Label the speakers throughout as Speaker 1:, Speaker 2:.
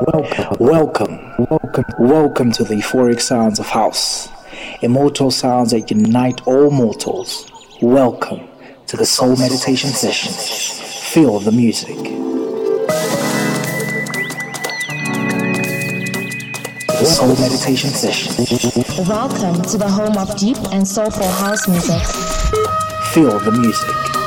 Speaker 1: Welcome to the euphoric sounds of house. Immortal sounds that unite all mortals. Welcome to the Soul Meditation Sessions. Feel the music. The Soul Meditation Sessions.
Speaker 2: Welcome to the home of deep and soulful house music.
Speaker 1: Feel the music.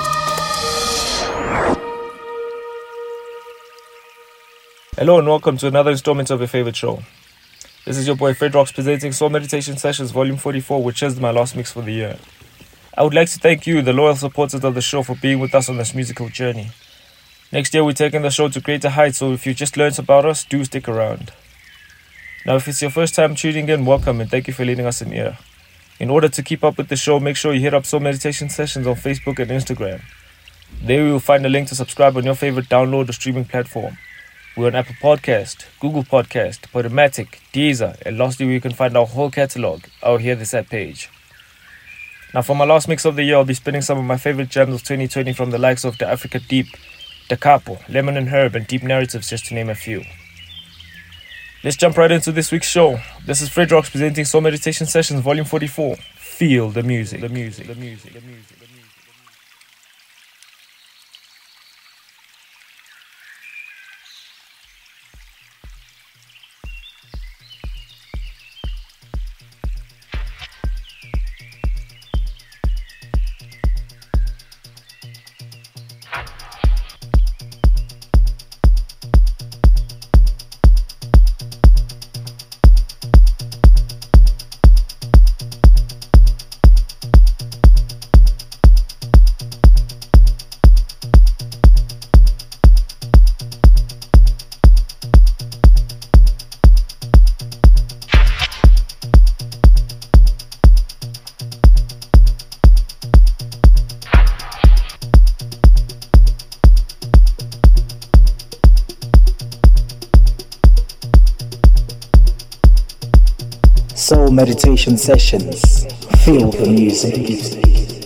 Speaker 3: Hello and welcome to another installment of your favorite show. This is your boy Fred Rocks presenting Soul Meditation Sessions Volume 44, which is my last mix for the year. I would like to thank you, the loyal supporters of the show, for being with us on this musical journey. Next year we're taking the show to greater heights, so if you just learned about us, do stick around. Now if it's your first time tuning in, welcome and thank you for lending us an ear. In order to keep up with the show, make sure you hit up Soul Meditation Sessions on Facebook and Instagram. There you will find a link to subscribe on your favorite download or streaming platform. We're on Apple Podcast, Google Podcast, Podomatic, Deezer, and lastly, where you can find our whole catalog, our Hear This At page. Now, for my last mix of the year, I'll be spinning some of my favorite jams of 2020 from the likes of Da Africa Deep, Da Capo, Lemon and Herb, and Deep Narratives, just to name a few. Let's jump right into this week's show. This is Fred Rocks presenting Soul Meditation Sessions Volume 44. Feel the music, the music, the music, the music.
Speaker 1: Soul Meditation Sessions. Feel the music.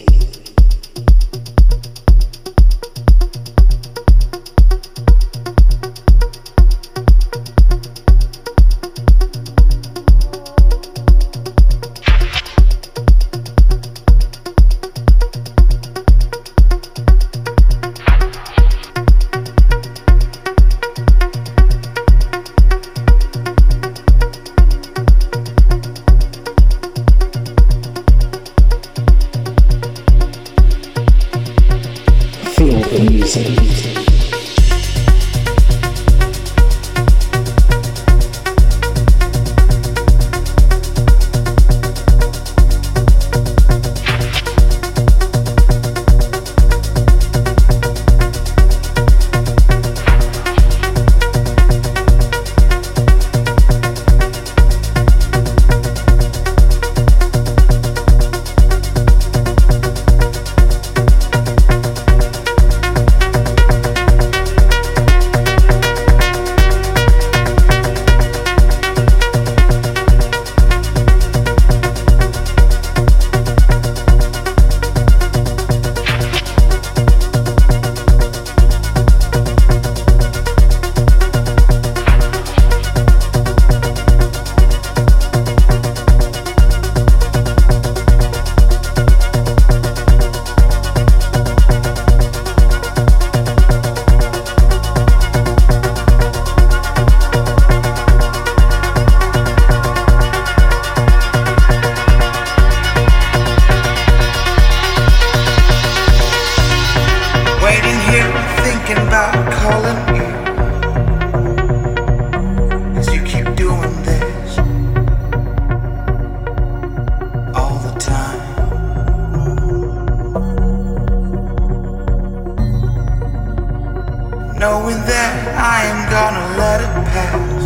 Speaker 4: Knowing that I am gonna let it pass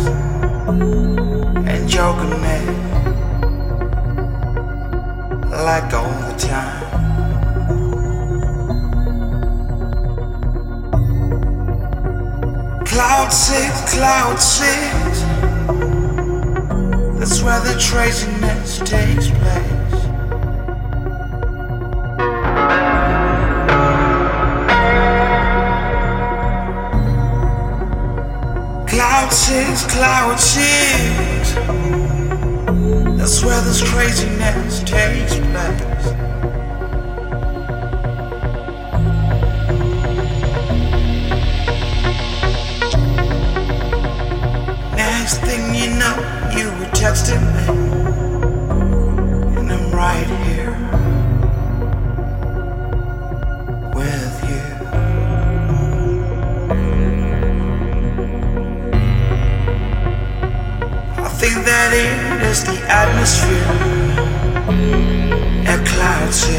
Speaker 4: and joking me like all the time. Cloud six, that's where the traciness takes place. Cloud 6, these clouds sit, that's where this craziness takes place. Next thing you know, you were texting me, and I'm right here with you. I think that it is the atmosphere at Cloud 6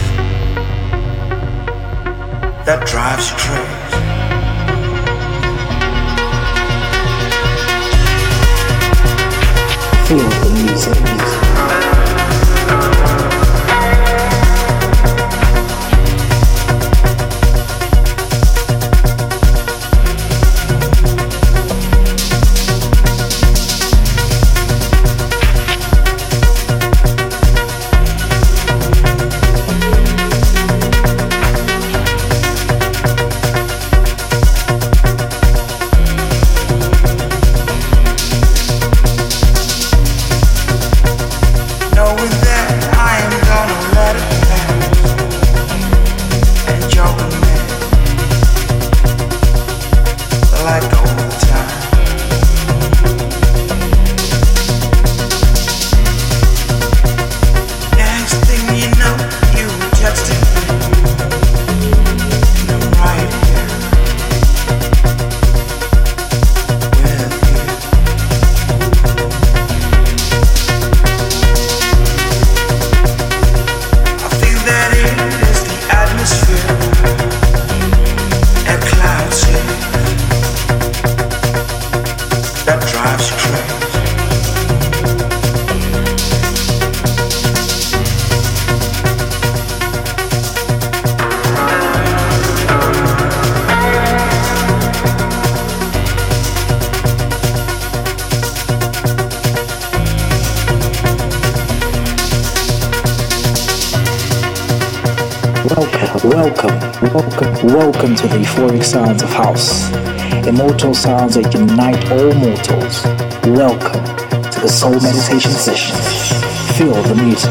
Speaker 4: that drives you crazy.
Speaker 1: Feel the music. Welcome to the euphoric sounds of house, immortal sounds that unite all mortals. Welcome to the Soul Meditation Session. Feel the music.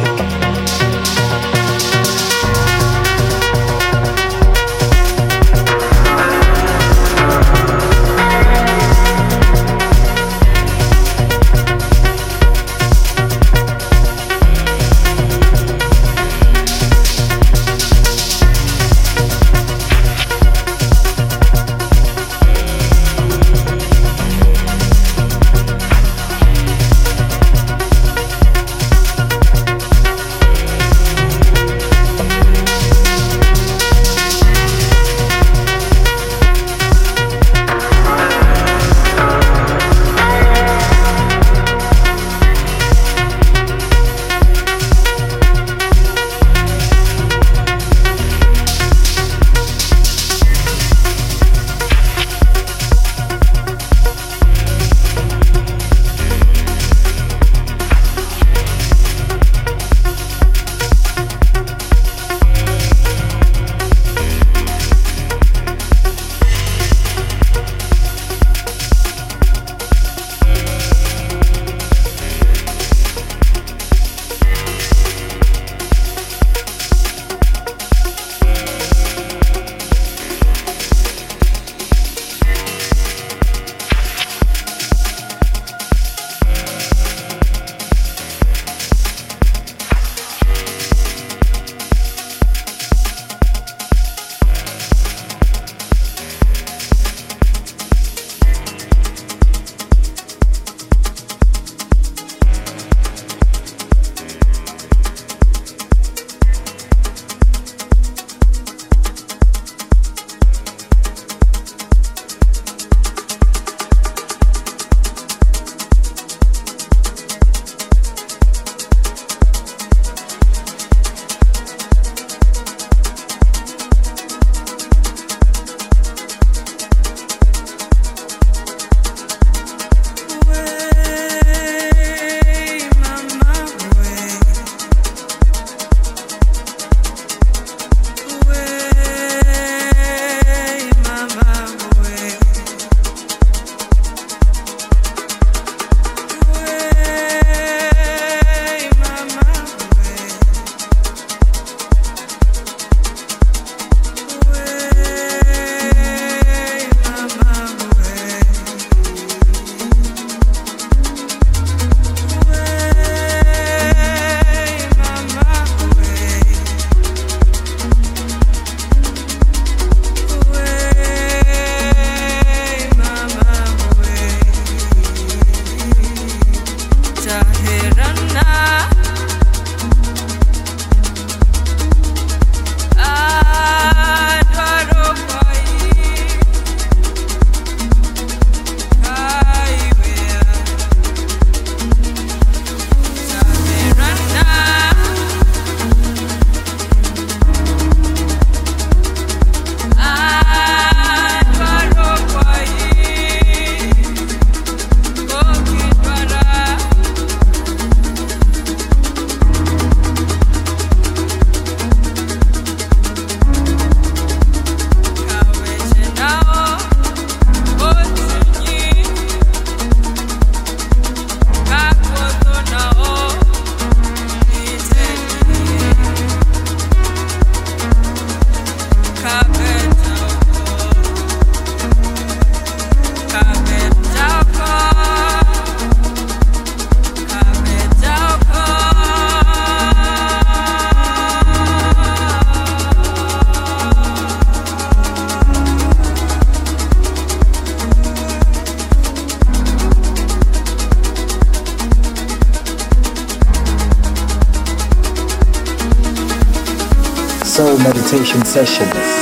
Speaker 1: Meditation Sessions.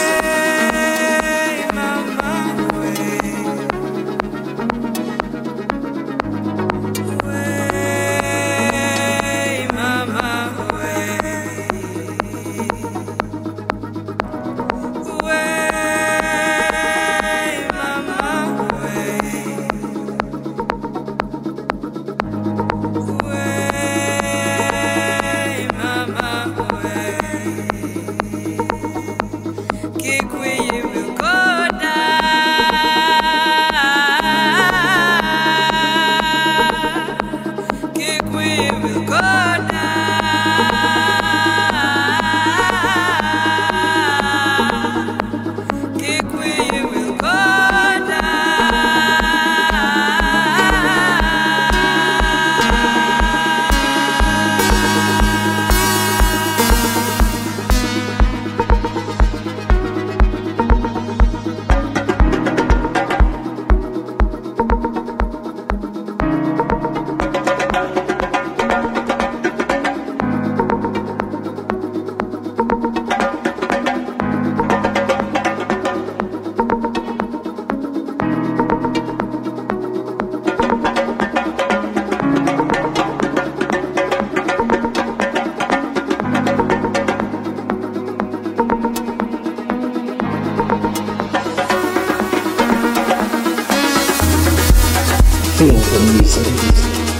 Speaker 1: Feel the music.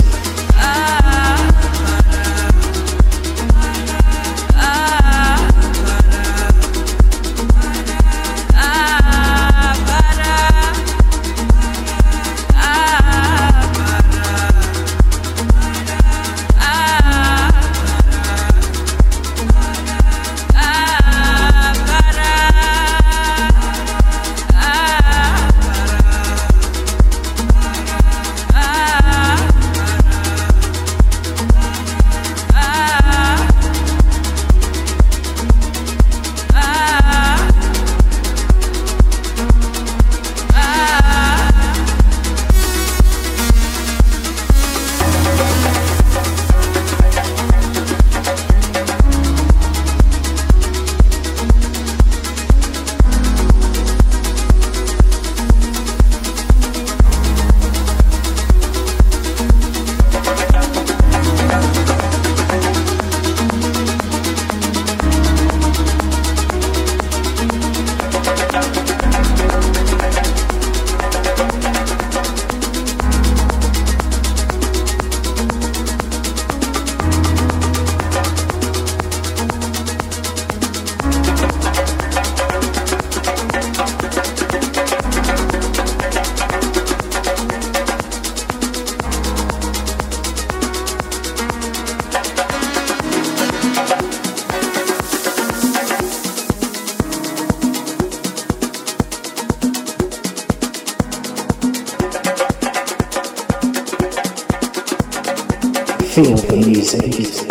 Speaker 1: Feel the music.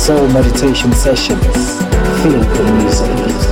Speaker 1: Soul Meditation Sessions. Feel the music.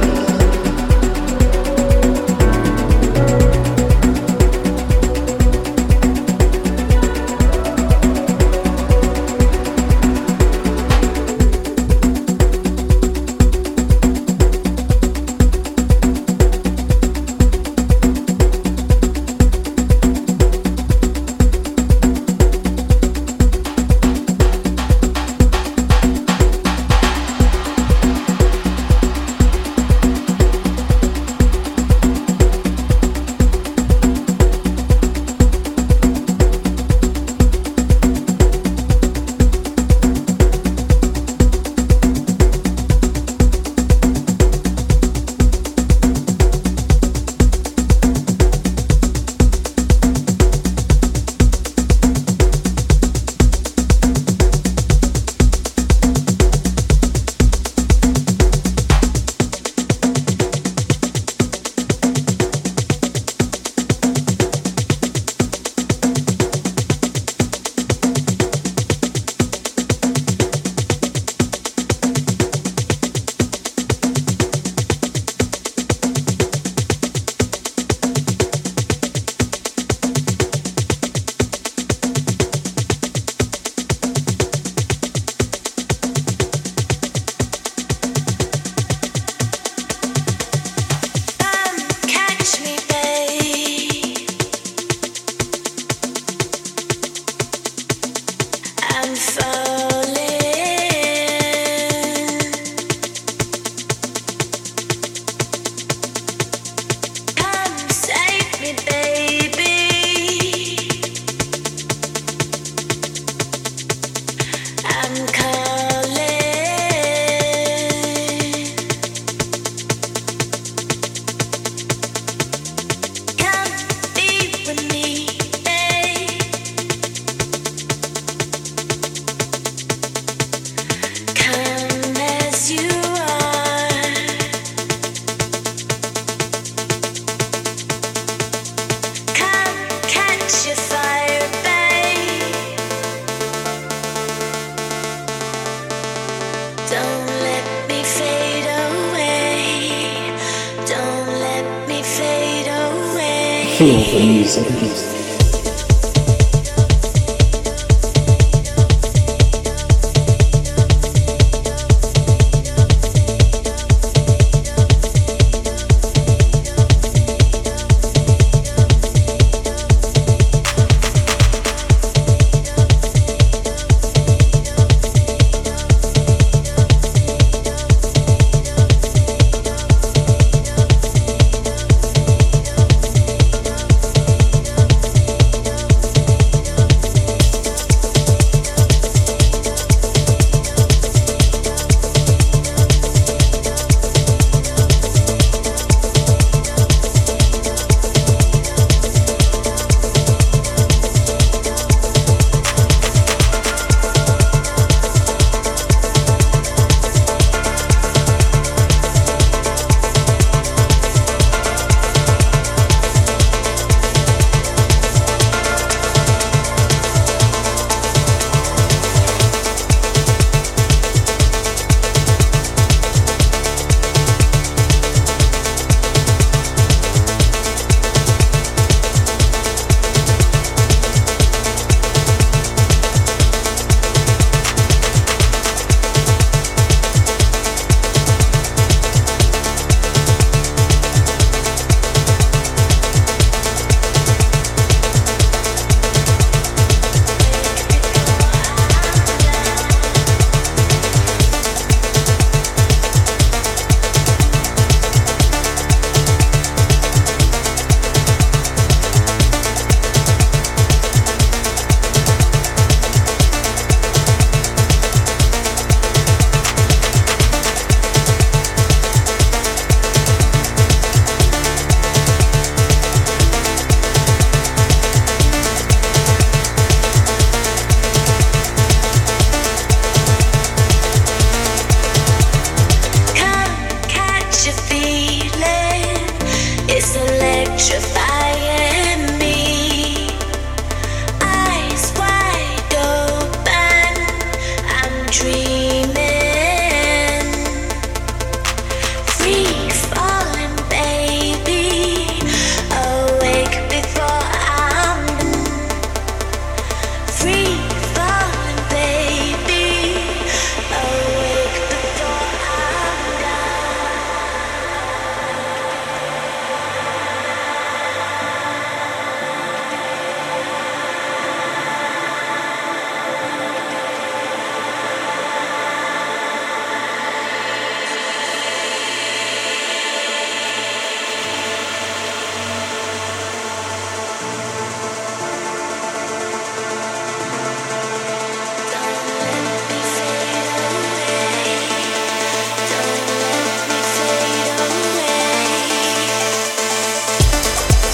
Speaker 1: Feel the music.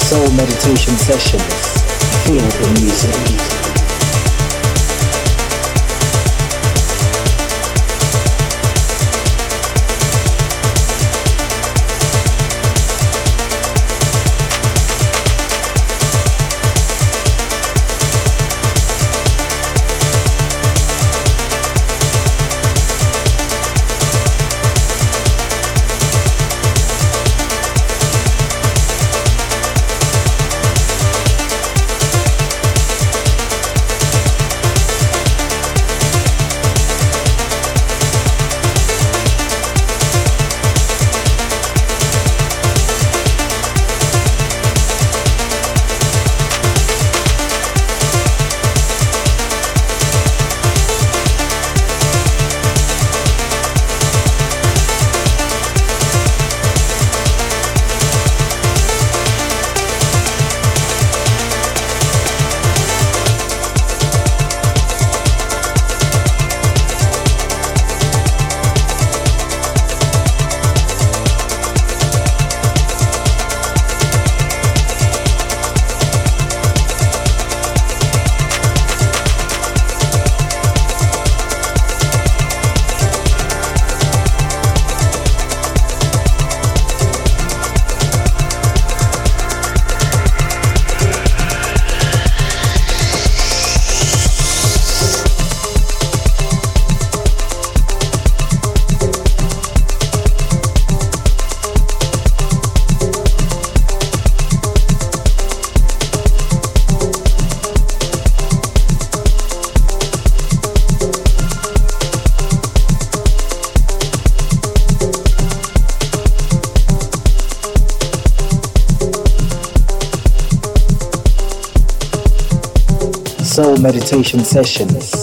Speaker 1: Soul Meditation Sessions. Feel the music. Soul Meditation Sessions.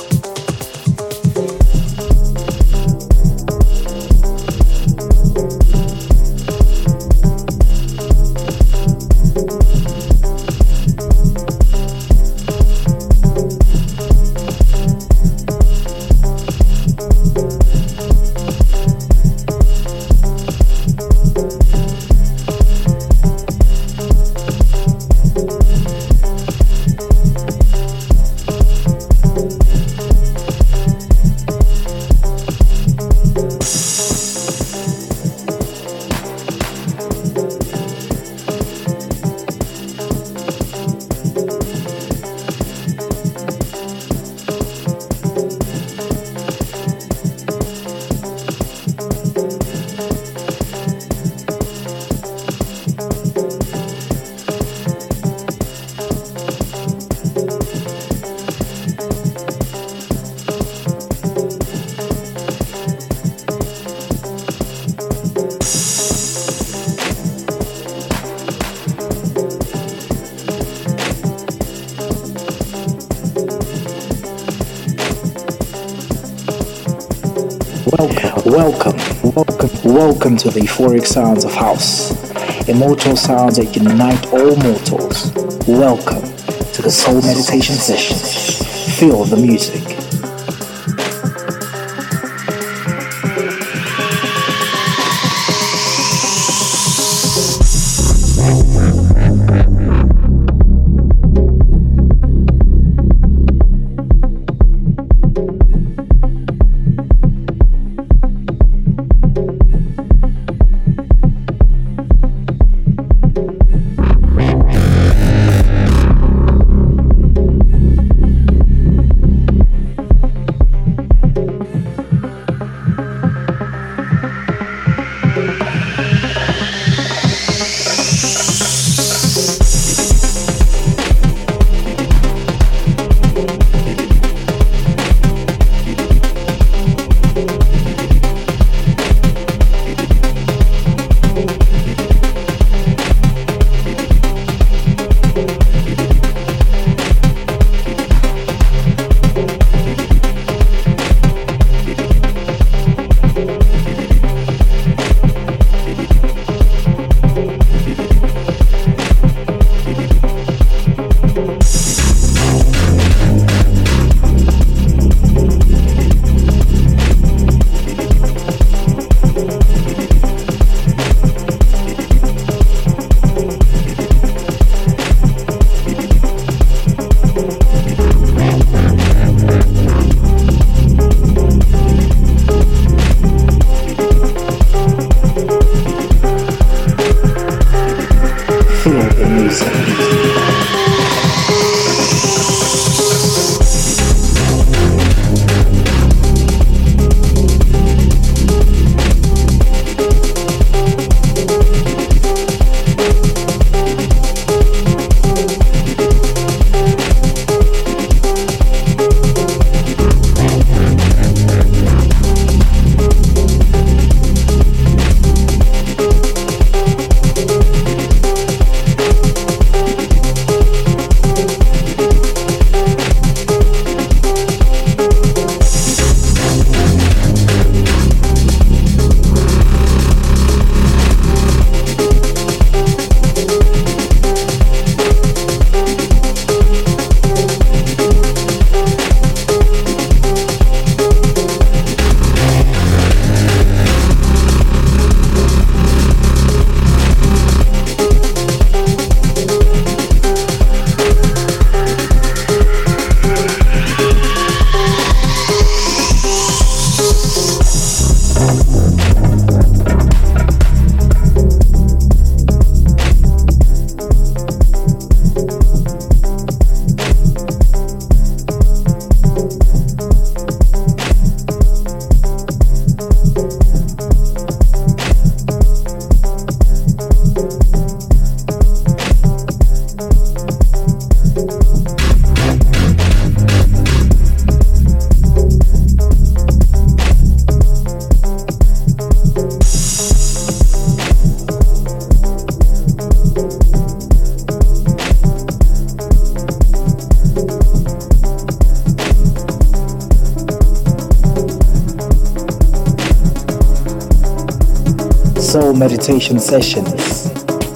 Speaker 1: Welcome to the euphoric sounds of house, immortal sounds that unite all mortals. Welcome to the Soul Meditation Sessions. Feel the music. Soul Meditation Sessions.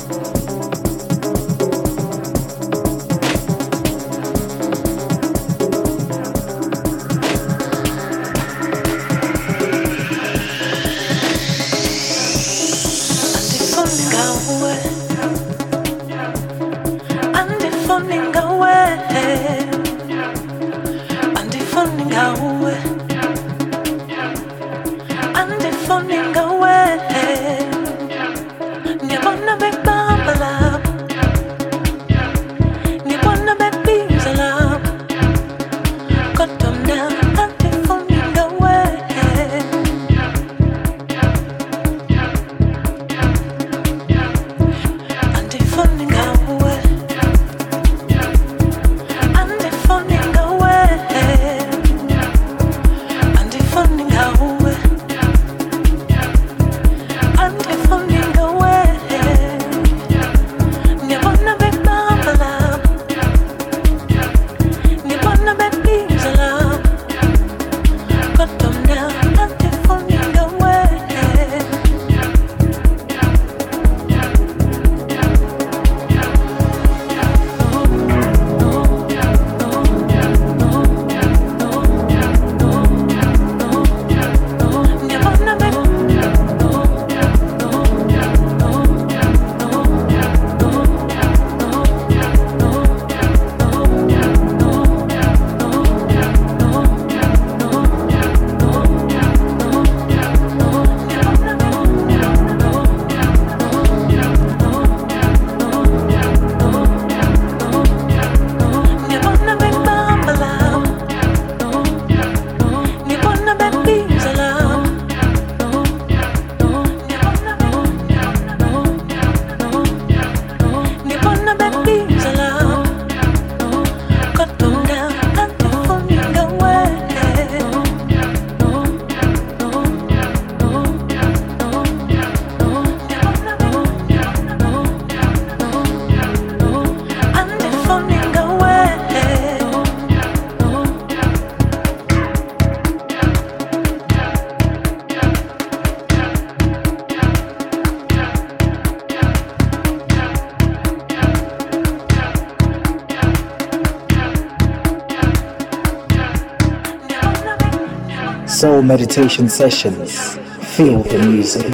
Speaker 1: Soul Meditation Sessions. Feel the music.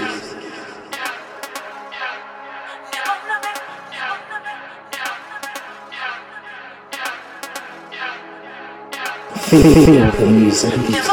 Speaker 1: Feel the music.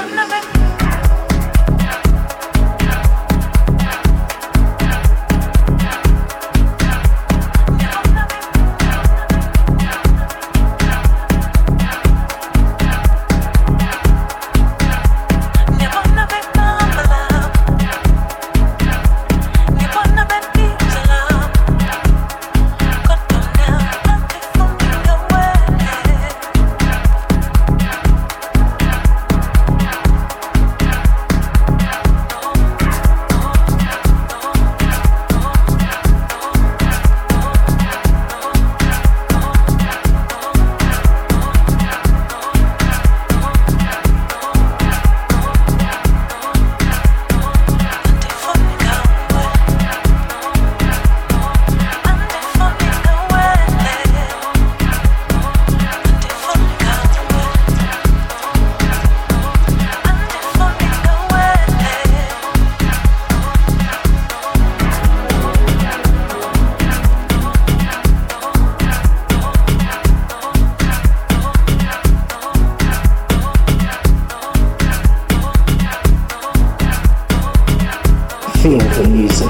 Speaker 1: Feel the music.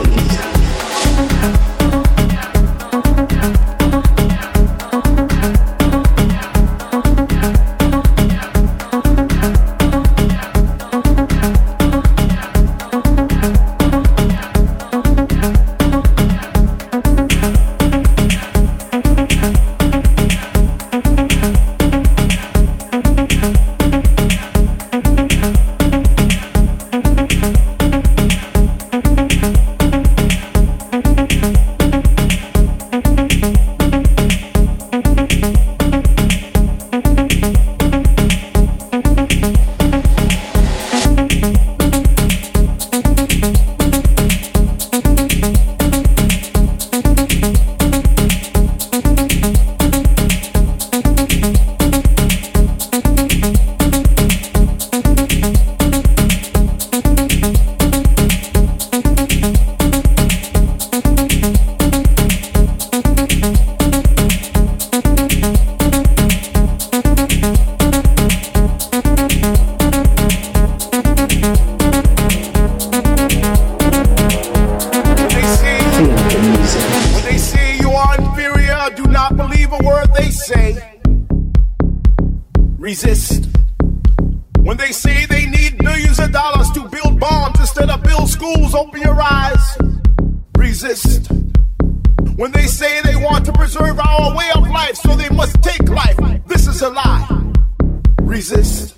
Speaker 5: Resist. When they say they need millions of dollars to build bombs instead of build schools, open your eyes. Resist. When they say they want to preserve our way of life, so they must take life, this is a lie. Resist.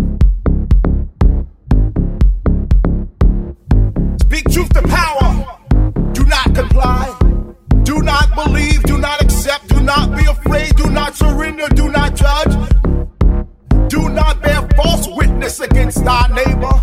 Speaker 5: Speak truth to power. Do not comply. Do not believe. Do not accept. Do not be afraid. Do not surrender. Do not judge. Do not bear false witness against our neighbor.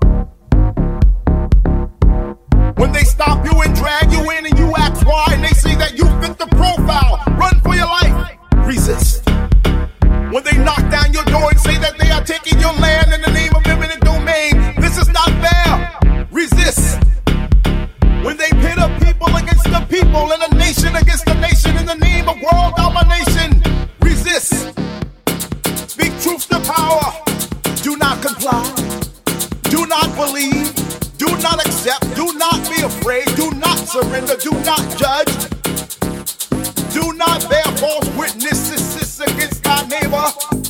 Speaker 5: When they stop you and drag you in and you ask why, and they say that you fit the profile, run for your life. Resist. When they knock down your door and say that they are taking your land in the name of eminent domain, this is not fair. Resist. When they pit a people against the people and a nation against the nation in the name of world domination, resist. Speak truth to power. Do not comply. Do not believe. Do not accept. Do not be afraid. Do not surrender. Do not judge. Do not bear false witnesses against our neighbor.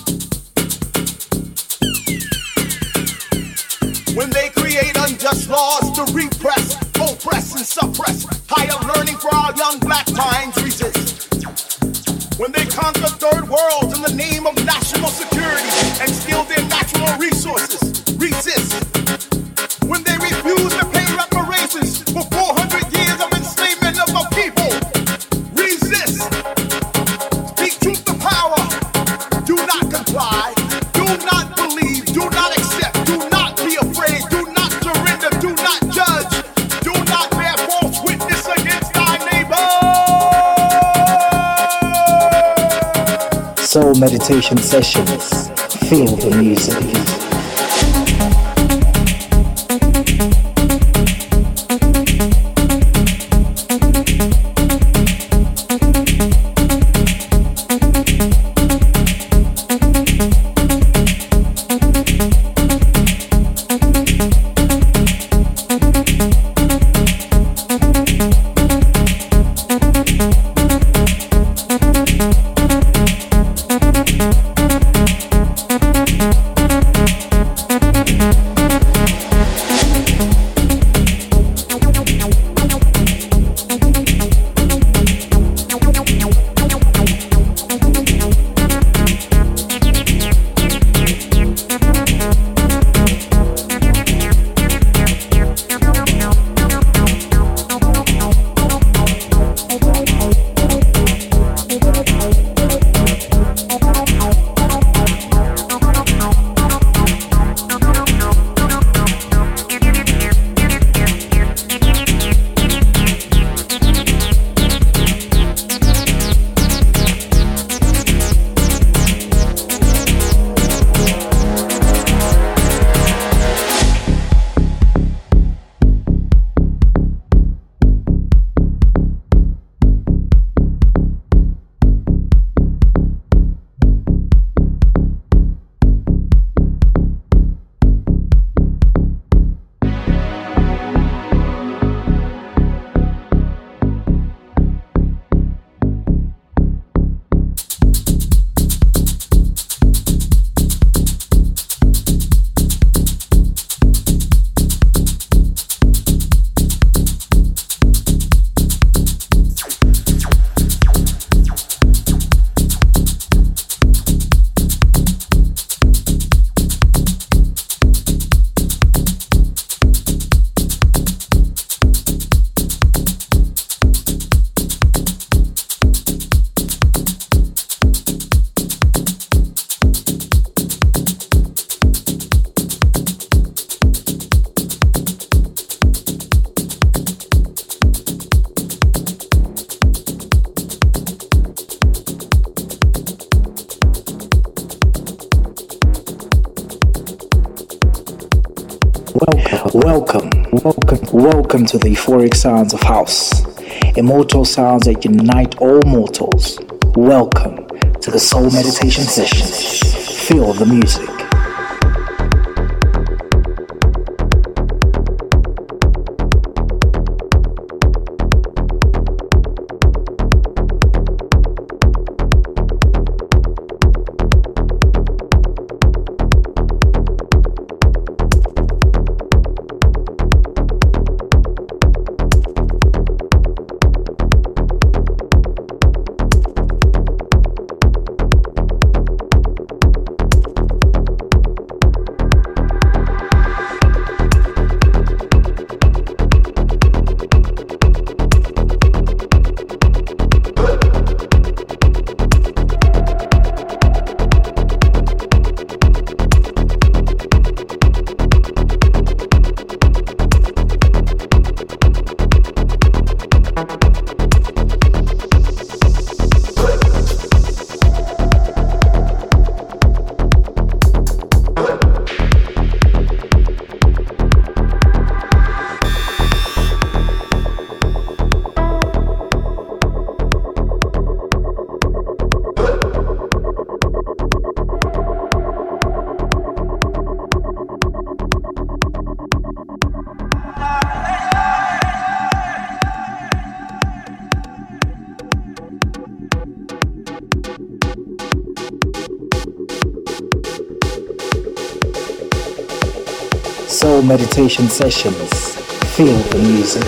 Speaker 5: When they create unjust laws to repress, oppress, and suppress higher learning for our young black minds, resist. When they conquer third worlds in the name of national security and steal their natural resources, resist. When they refuse to pay reparations for 400 years of enslavement of our people, resist. Speak truth to power. Do not comply. Do not believe. Do not accept. Do not be afraid. Do not surrender. Do not judge. Do not bear false witness against our neighbor.
Speaker 1: Soul Meditation Sessions. Feel the music. Welcome to the euphoric sounds of house, immortal sounds that unite all mortals. Welcome to the Soul Meditation Session. Feel the music. Soul Meditation Sessions. Feel the music.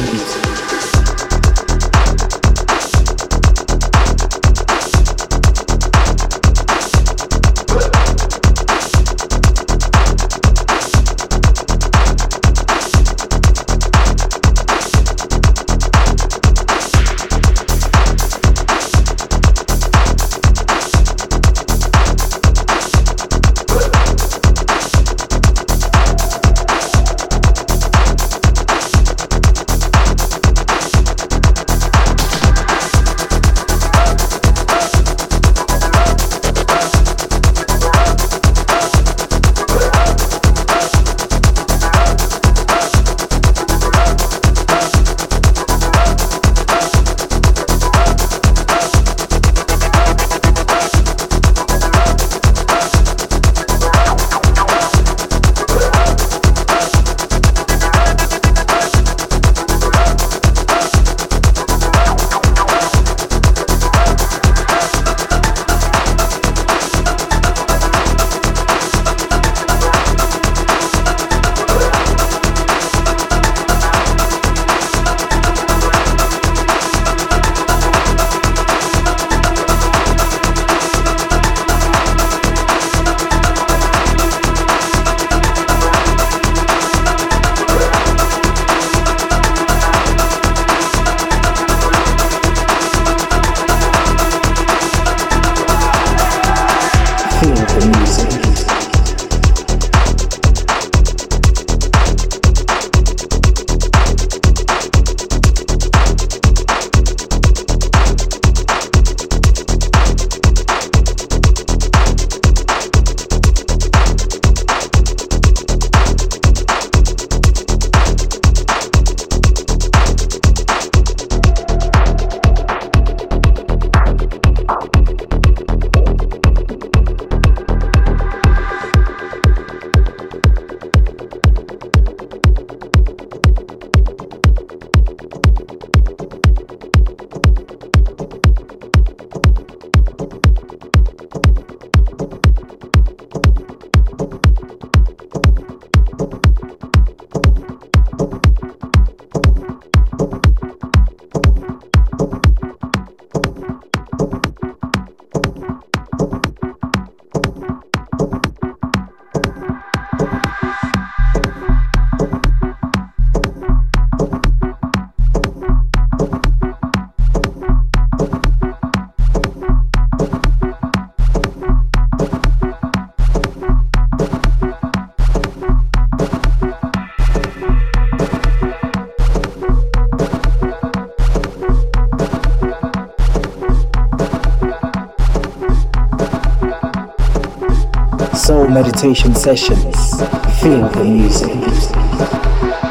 Speaker 1: Soul Meditation Sessions. Feel the music.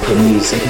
Speaker 1: the music.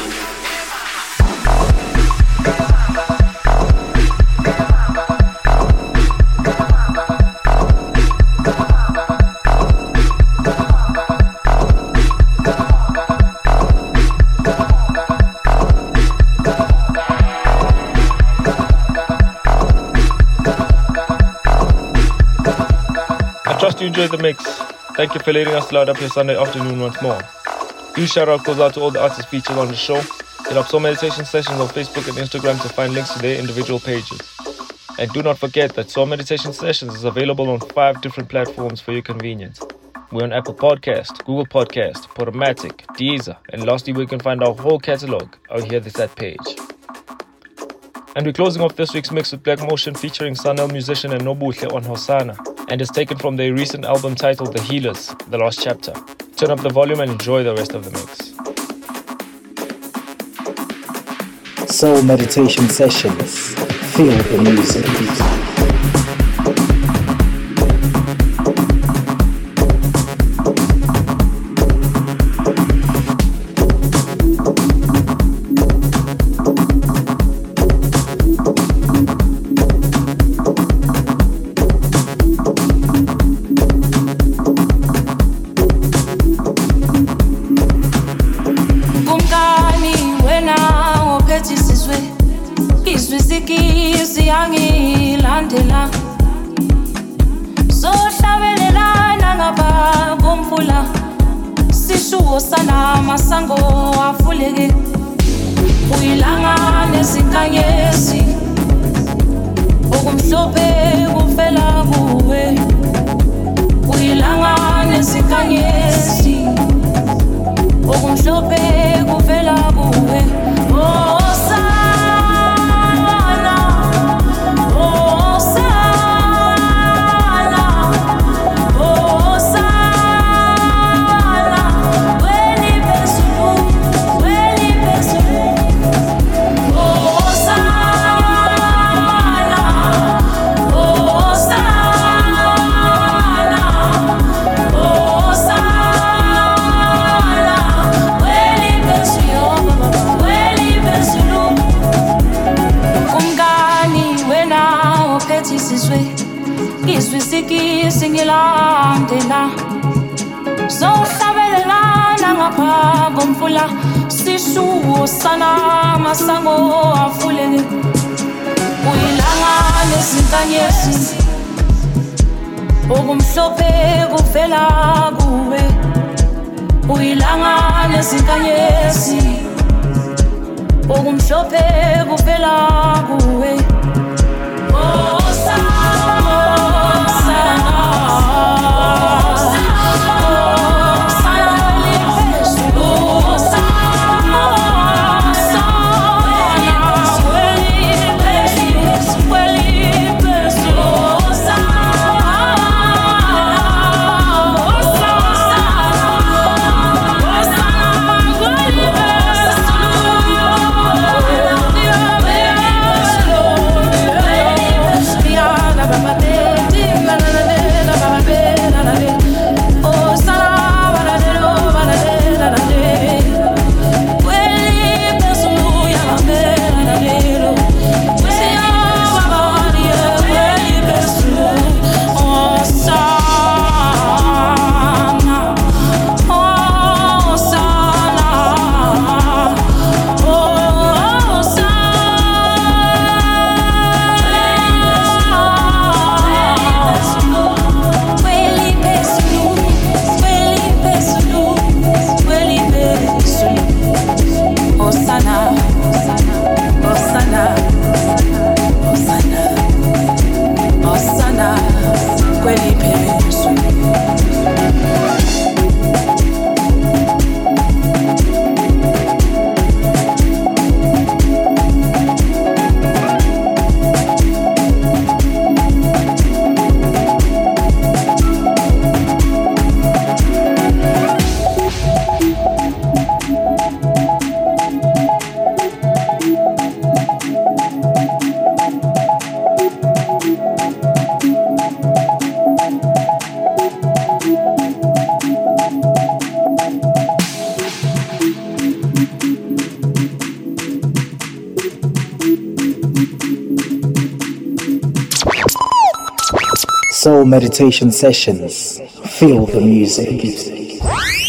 Speaker 3: Trust you enjoyed the mix. Thank you for letting us load up your Sunday afternoon once more. Huge shout out goes out to all the artists featured on the show. Hit up Soul Meditation Sessions on Facebook and Instagram to find links to their individual pages. And do not forget that Soul Meditation Sessions is available on 5 different platforms for your convenience. We're on Apple Podcast, Google Podcast, Podomatic, Deezer, and lastly we can find our whole catalogue out here this that page. And we're closing off this week's mix with Black Motion featuring Sanel musician and Nobuhle on Hosanna, and is taken from their recent album titled The Healers, The Last Chapter. Turn up the volume and enjoy the rest of the mix.
Speaker 1: Soul Meditation Sessions. Feel the music.
Speaker 6: Sana masango afuleke uyilanga nezinkanyezi okumhlophe kuvela kuwe uyilanga nezinkanyezi okumhlophe kuvela kuwe singilandela sohlabelelana ngapha komfula sishuwo sana masango afuleke uyilanga nezinkanyezi okumhlophe kuvela kuwe uyilanga nezinkanyezi okumhlophe kuvela kuwe
Speaker 7: Yeah.
Speaker 1: Soul Meditation Sessions. Feel the music.